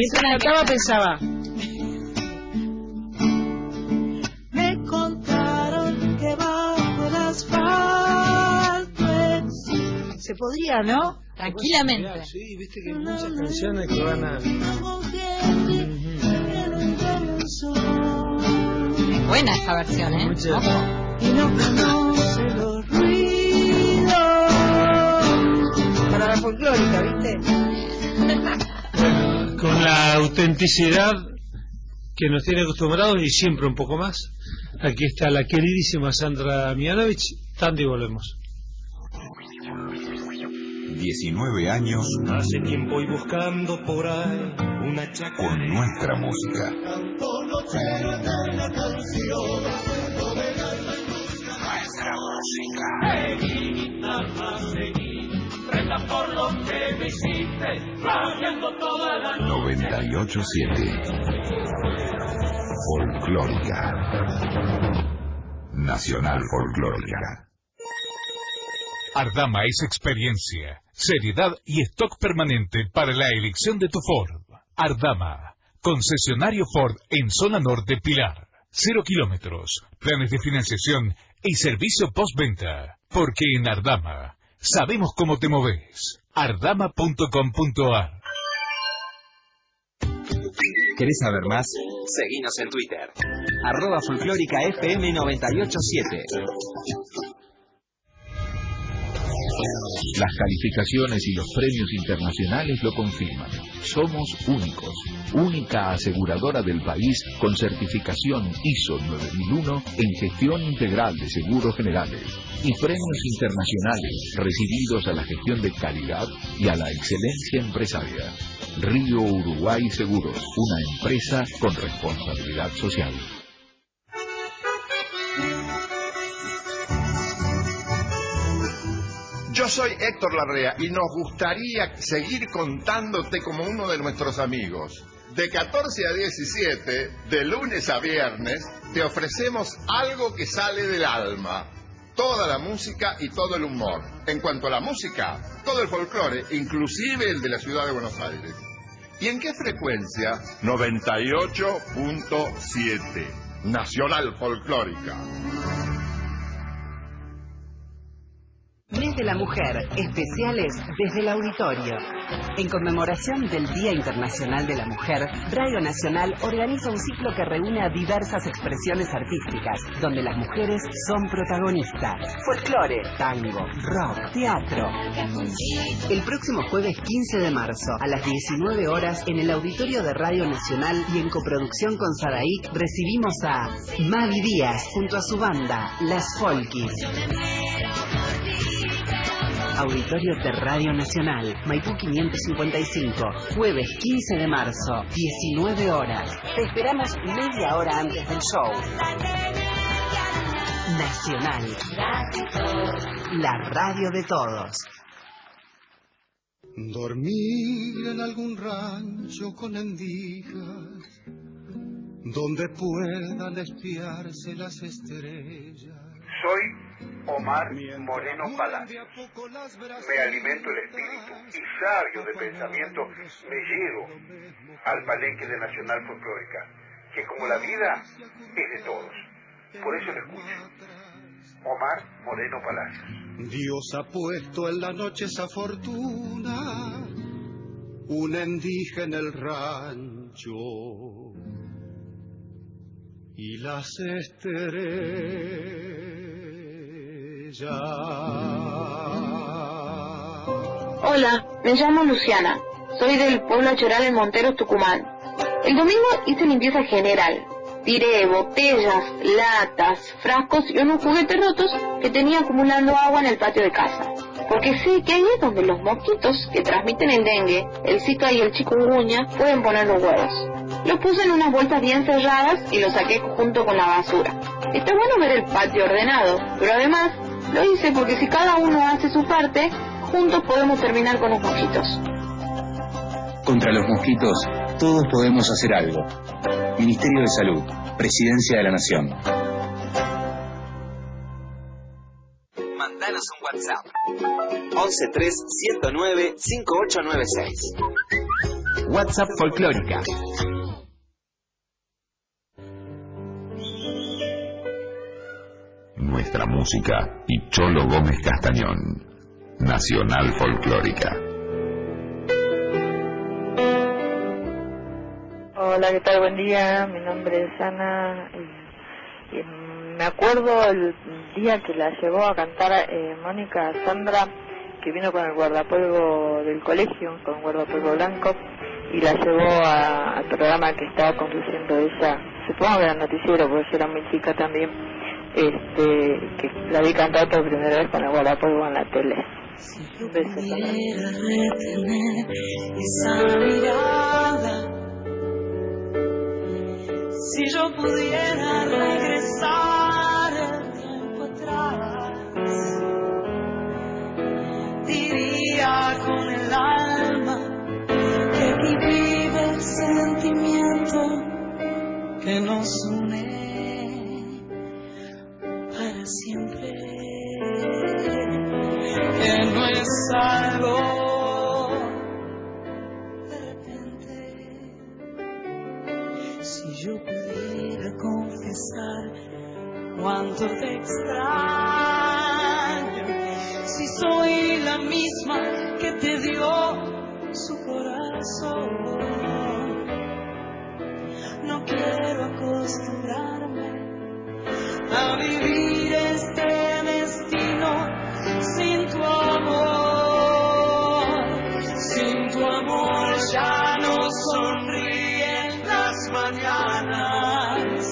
Pensaba. Me contaron Se podría, ¿no? Tranquilamente. Sí, viste que hay muchas canciones que van a... Buena esta versión, ¿eh? Muchas. Y no conoce los ruidos. Para la folclórica, ¿viste? Con la autenticidad que nos tiene acostumbrados y siempre un poco más. Aquí está la queridísima Sandra Mianovich. Tanto y volvemos. 19 años. Hace tiempo y buscando por ahí una chaca con nuestra música. Nuestra música. 98.7 Folclórica. Nacional Folclórica. Ardama es experiencia, seriedad y stock permanente para la elección de tu Ford. Ardama, concesionario Ford en zona norte Pilar. 0 kilómetros, planes de financiación y servicio postventa. Porque en Ardama sabemos cómo te moves. Ardama.com.ar. ¿Querés saber más? Seguinos en Twitter. @folclóricafm987. Las calificaciones y los premios internacionales lo confirman. Somos únicos. Única aseguradora del país con certificación ISO 9001 en gestión integral de seguros generales. Y premios internacionales recibidos a la gestión de calidad y a la excelencia empresaria. Río Uruguay Seguros, una empresa con responsabilidad social. Yo soy Héctor Larrea y nos gustaría seguir contándote como uno de nuestros amigos. De 14 a 17, de lunes a viernes, te ofrecemos algo que sale del alma. Toda la música y todo el humor. En cuanto a la música, todo el folclore, inclusive el de la ciudad de Buenos Aires. ¿Y en qué frecuencia? 98.7. Nacional Folclórica. Mes de la Mujer, especiales desde el auditorio. En conmemoración del Día Internacional de la Mujer, Radio Nacional organiza un ciclo que reúne a diversas expresiones artísticas, donde las mujeres son protagonistas. Folclore, tango, rock, teatro. El próximo jueves 15 de marzo, a las 19 horas, en el auditorio de Radio Nacional y en coproducción con Sadaic, recibimos a Mavi Díaz junto a su banda, Las Folkis. Auditorio de Radio Nacional, Maipú 555, jueves 15 de marzo, 19 horas. Te esperamos media hora antes del show. Nacional, la radio de todos. Dormir en algún rancho con endijas, donde puedan espiarse las estrellas. Soy Omar Moreno Palacios. Me alimento el espíritu y sabio de pensamiento me llevo al palenque de Nacional Folclórica, que como la vida es de todos. Por eso lo escucho. Omar Moreno Palacios. Dios ha puesto en la noche esa fortuna, una endija en el rancho y las estrellas. Hola, me llamo Luciana. Soy del pueblo Choral en Monteros, Tucumán. El domingo hice limpieza general. Tiré botellas, latas, frascos y unos juguetes rotos que tenía acumulando agua en el patio de casa. Porque sé que ahí es donde los mosquitos que transmiten el dengue, el zika y el chikungunya pueden poner los huevos. Los puse en unas bolsas bien cerradas y los saqué junto con la basura. Está bueno ver el patio ordenado, pero además lo hice porque si cada uno hace su parte, juntos podemos terminar con los mosquitos. Contra los mosquitos, todos podemos hacer algo. Ministerio de Salud, Presidencia de la Nación. Mandanos un WhatsApp. 113-109-5896. WhatsApp Folclórica. Nuestra música y Cholo Gómez Castañón. Nacional Folclórica. Hola, ¿qué tal? Buen día, mi nombre es Ana y me acuerdo el día que la llevó a cantar Mónica Sandra, que vino con el guardapolvo del colegio, con el guardapolvo blanco, y la llevó al programa que estaba conduciendo ella, supongo que era noticiero, porque yo era muy chica también, que la vi cantar por primera vez con el guardapolvo en la tele. Si yo pudiera retener esa mirada, si yo pudiera regresar el tiempo atrás, diría con el alma que aquí vive el sentimiento que nos une para siempre, que no es algo de repente. Si yo pudiera confesar cuánto te extraño, si soy la misma que te dio su corazón, no quiero acostumbrarme a vivir este destino sin tu amor. Sin tu amor ya no sonríen las mañanas.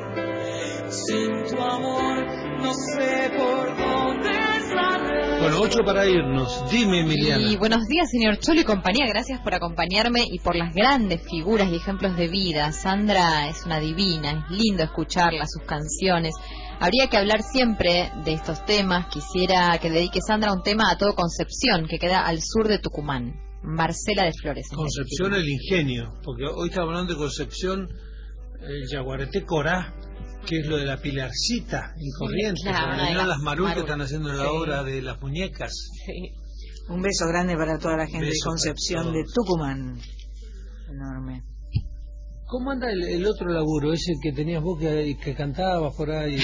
Sin tu amor no sé por dónde saldré. Bueno, 8 para irnos. Dime, Emiliana. Y buenos días, señor Cholo y compañía. Gracias por acompañarme y por las grandes figuras y ejemplos de vida. Sandra es una divina, es lindo escucharla, sus canciones. Habría que hablar siempre de estos temas. Quisiera que dedique Sandra un tema a todo Concepción, que queda al sur de Tucumán. Marcela de Flores. Concepción, el ingenio, porque hoy estamos hablando de Concepción, el Yaguareté Corá, que es lo de la Pilarcita en Corrientes, Claro, las Marú que están haciendo sí, la obra de las muñecas. Sí. Un beso grande para toda la gente de Beso Concepción de Tucumán. Enorme. ¿Cómo anda el otro laburo, ese que tenías vos que cantabas por ahí?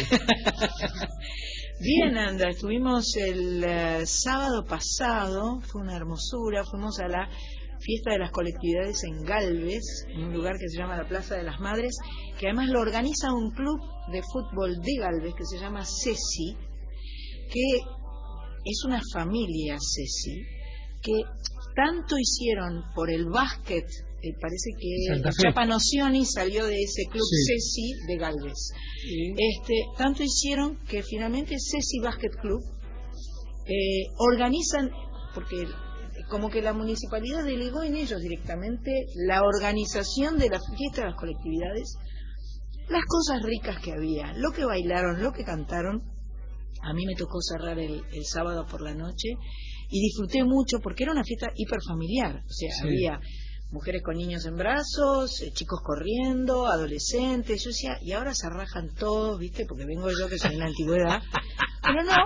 Bien, anda, estuvimos el sábado pasado, fue una hermosura, fuimos a la fiesta de las colectividades en Galvez, en un lugar que se llama la Plaza de las Madres, que además lo organiza un club de fútbol de Galvez que se llama Ceci, que es una familia Ceci, que tanto hicieron por el básquet, parece que Chapa Nocioni salió de ese club Ceci de Galvez. Tanto hicieron que finalmente Ceci Basket Club organizan, porque como que la municipalidad delegó en ellos directamente la organización de la fiesta de las colectividades, las cosas ricas que había, lo que bailaron, lo que cantaron. A mí me tocó cerrar el sábado por la noche y disfruté mucho porque era una fiesta hiperfamiliar, o sea, había mujeres con niños en brazos, chicos corriendo, adolescentes. Yo decía, y ahora se rajan todos, ¿viste? Porque vengo yo que soy en la antigüedad. Pero no,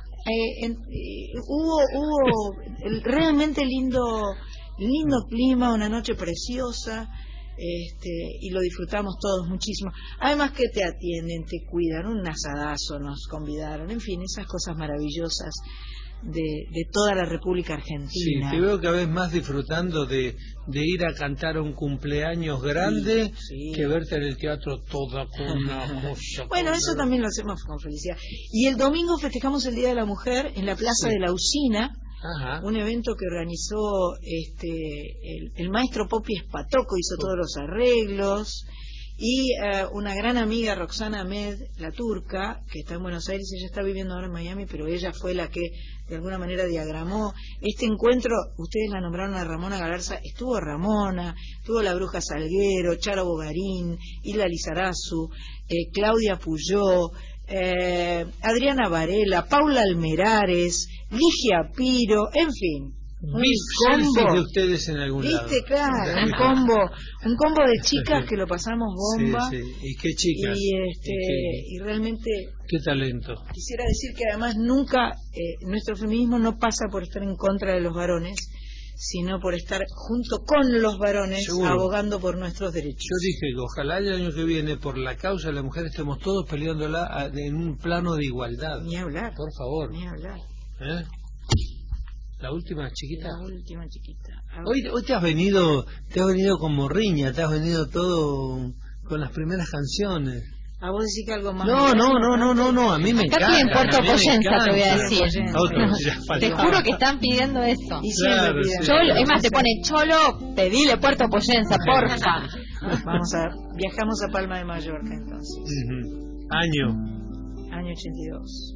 hubo realmente lindo clima, una noche preciosa, y lo disfrutamos todos muchísimo. Además que te atienden, te cuidan, un asadazo nos convidaron, en fin, esas cosas maravillosas de toda la República Argentina. Sí, te veo cada vez más disfrutando de ir a cantar a un cumpleaños grande que verte en el teatro toda con una cosa. Bueno, eso también lo hacemos con felicidad. Y el domingo festejamos el Día de la Mujer en la Plaza de la Usina. Ajá. Un evento que organizó el maestro Popi Espatoco, hizo todos los arreglos, y una gran amiga, Roxana Ahmed, la turca, que está en Buenos Aires. Ella está viviendo ahora en Miami, pero ella fue la que de alguna manera diagramó este encuentro. Ustedes la nombraron a Ramona Galarza, estuvo Ramona, estuvo la Bruja Salguero, Charo Bogarín, Hilda Lizarazu, Claudia Puyó, Adriana Varela, Paula Almerares, Ligia Piro, en fin, un combo de ustedes en algún lado. ¿Viste? Claro, un combo de chicas que lo pasamos bomba. Sí. Y qué chicas. Y realmente qué talento. Quisiera decir que además nunca nuestro feminismo no pasa por estar en contra de los varones, sino por estar junto con los varones. Seguro. Abogando por nuestros derechos. Yo dije que ojalá el año que viene, por la causa de la mujer, estemos todos peleándola en un plano de igualdad. Ni hablar. Por favor. Ni hablar. La última chiquita. La última chiquita. Hoy te has venido como riña, te has venido todo con las primeras canciones. ¿A vos decís que algo más? No, a mí me encanta. Acá piden Puerto Poyenza, te voy a decir. Te juro que están pidiendo eso. Y siempre piden. Cholo, es más, te pone Cholo, pedile Puerto Poyenza, porfa. Vamos a viajamos a Palma de Mallorca entonces. Año 82.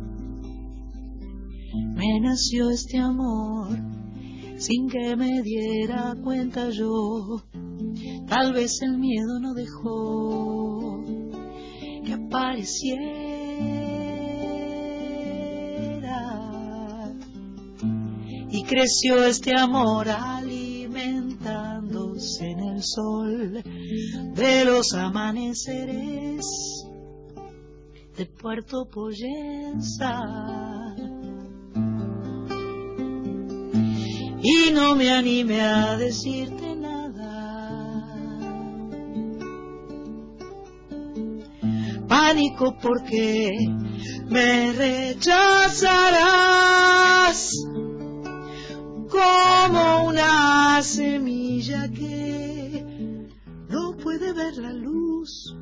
Me nació este amor sin que me diera cuenta yo. Tal vez el miedo no dejó que apareciera, y creció este amor alimentándose en el sol de los amaneceres de Puerto Poyenza. Y no me animé a decirte nada, pánico porque me rechazarás como una semilla que no puede ver la luz,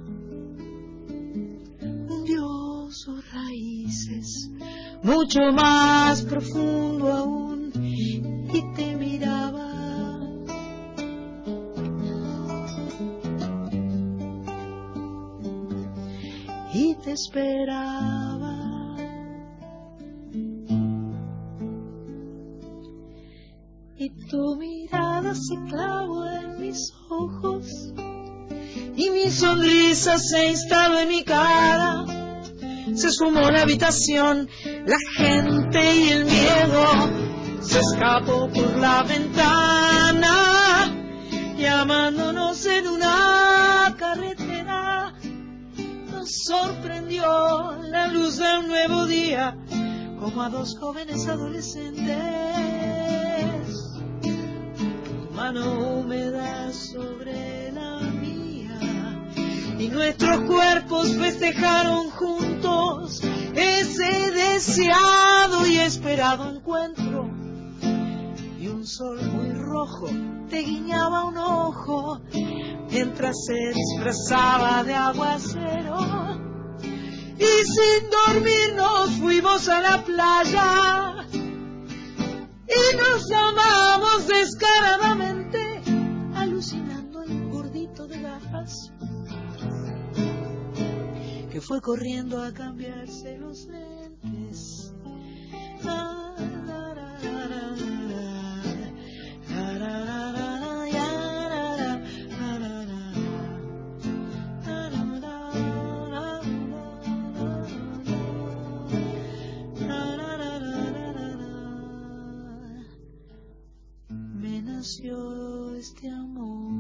hundió sus raíces mucho más profundo aún, y te miraba y te esperaba, y tu mirada se clavó en mis ojos y mi sonrisa se instaló en mi cara. Se sumó la habitación, la gente y el miedo. Se escapó por la ventana, llamándonos en una carretera. Nos sorprendió la luz de un nuevo día, como a dos jóvenes adolescentes. Tu mano húmeda sobre la mía, y nuestros cuerpos festejaron juntos ese deseado y esperado encuentro. Y un sol muy rojo te guiñaba un ojo mientras se disfrazaba de aguacero. Y sin dormir nos fuimos a la playa y nos amamos descaradamente, alucinando al gordito de gafas que fue corriendo a cambiarse los lentes. Me nació este amor.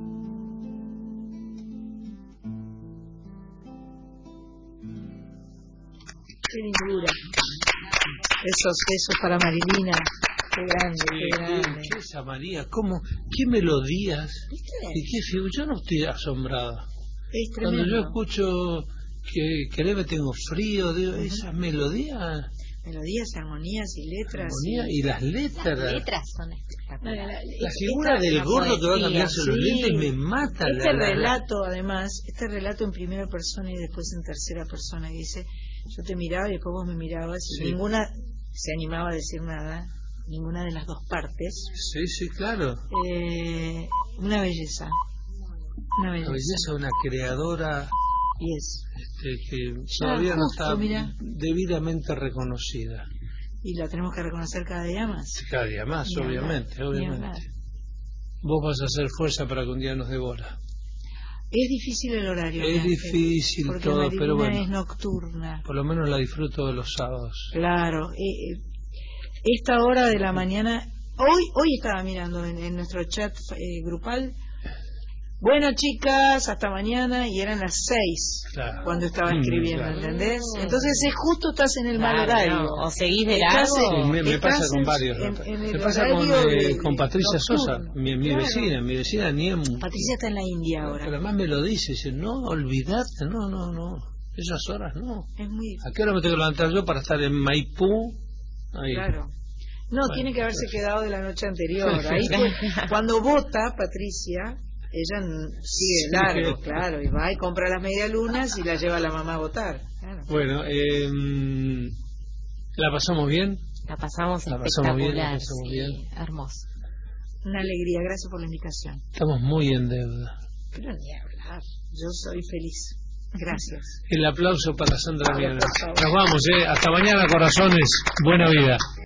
Qué lindura. Esos besos para Marilina. Qué grande, qué grande. ¿Qué es María? ¿Cómo? ¿Qué melodías? ¿Viste? ¿Y qué figura? Yo no estoy asombrada. Es tremendo. Cuando yo escucho que me tengo frío, digo, esas melodías. Melodías, armonías y letras. Y las letras. Las letras son espectaculares. La figura del gordo que va a cambiarse los lentes me mata. Relato, además, este relato en primera persona y después en tercera persona, y dice, yo te miraba y después vos me mirabas, y ninguna se animaba a decir nada, ninguna de las dos partes. Sí, claro. Una belleza. Una belleza, una creadora. Que todavía no está debidamente reconocida. Y la tenemos que reconocer cada día más. Cada día más, obviamente. Vos vas a hacer fuerza para que un día nos devora. Es difícil el horario. Es difícil todo, Marilina, pero bueno. Es nocturna. Por lo menos la disfruto de los sábados. Claro. Esta hora de la mañana. Hoy estaba mirando en nuestro chat grupal. Bueno, chicas, hasta mañana, y eran las 6 cuando estaba escribiendo, ¿entendés? Entonces justo estás en el mal horario. O seguís de largo. Me pasa con varios. Me pasa con Patricia Sosa, mi vecina Niemu. Patricia está en la India ahora. Pero además me lo dice, no, olvidate, no. Esas horas no. Es muy... ¿A qué hora me tengo que levantar yo para estar en Maipú? Ahí. Claro. No, bueno, tiene que haberse quedado de la noche anterior. Ahí cuando vota Patricia, ella sigue largo, claro, y va y compra las medialunas y la lleva a la mamá a votar. Claro. Bueno, ¿la pasamos bien? La pasamos espectacular, bien. Hermoso. Una alegría, gracias por la invitación. Estamos muy en deuda. Pero ni hablar, yo soy feliz. Gracias. El aplauso para Sandra Mianes. Nos vamos, hasta mañana, corazones. Buena vida.